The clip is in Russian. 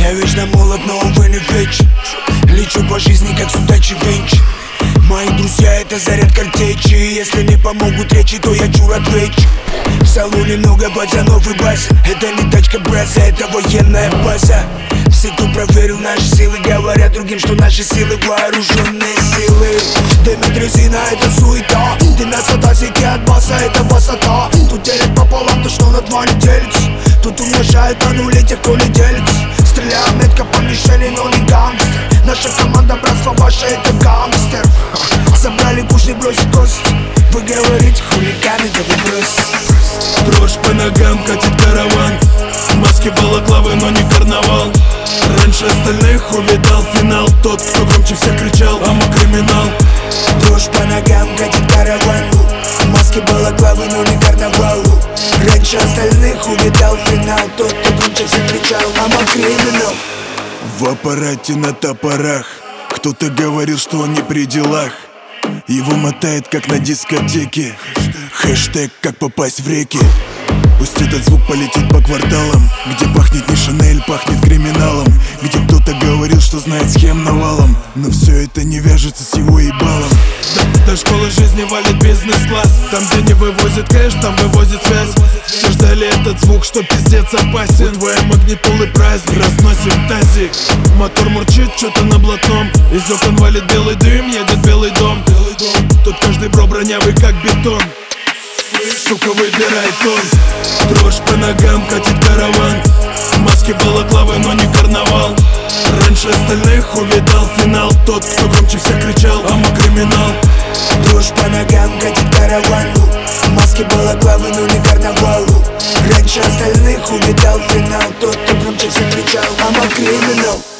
Я вечно молод, но увы не веч. Лечу по жизни, как судачий венч. Мои друзья — это заряд картечи. Если не помогут речи, то я чур отвечу. В салоне много пацанов и база. Это не тачка браза, это военная база. Все, кто проверил наши силы, говорят другим, что наши силы вооруженные силы. Дымит резина, это суета. Ты на сатазике от баса, это высота. Тут делят пополам то, что на два не делится. Тут умножают на нули тех, кто не делится. Стреляем метко по мишени, но не гангстер. Наша команда, братство ваше, это гангстер. Забрали куш, не бросит кость. Вы говорите хулиганы, да вы бросите. Дрожь по ногам, катит караван. Маски балаклавы, но не карнавал. Раньше остальных увидал финал. Тот, кто громче всех кричал, а мы криминал. Дрожь по ногам, катит караван. Маски балаклавы, но не карнавал. Раньше остальных увидал финал. Тот, кто громче всех кричал, а мы криминал. В аппарате на топорах. Кто-то говорил, что он не при делах. Его мотает, как на дискотеке. Хэштег, как попасть в реки. Пусть этот звук полетит по кварталам, где пахнет не Шанель, пахнет криминалом. Где кто-то говорил, что знает схем навалом. Но все это не вяжется с его ебалом. До школы жизни валит бизнес-класс. Там, где не вывозит кэш, там вывозит связь. Все ждали этот звук, что пиздец опасен. Твоя магнитулы праздник, разносим тазик. Мотор мурчит, что-то на блатном. Из окон валит белый дым, едет белый дом. Тут каждый бро бронявый, как бетон. Сука, выбирай тон. Дрожь по ногам, катит караван. Маски балаклавы, но не карнавал. Раньше остальных увидал финал. Тот, кто громче всех кричал, а мы криминал. Дрожь по ногам, катит караван. Маски балаклавы, но не карнавал. Раньше остальных увидал финал. Тот, кто громче всех кричал, а мы криминал.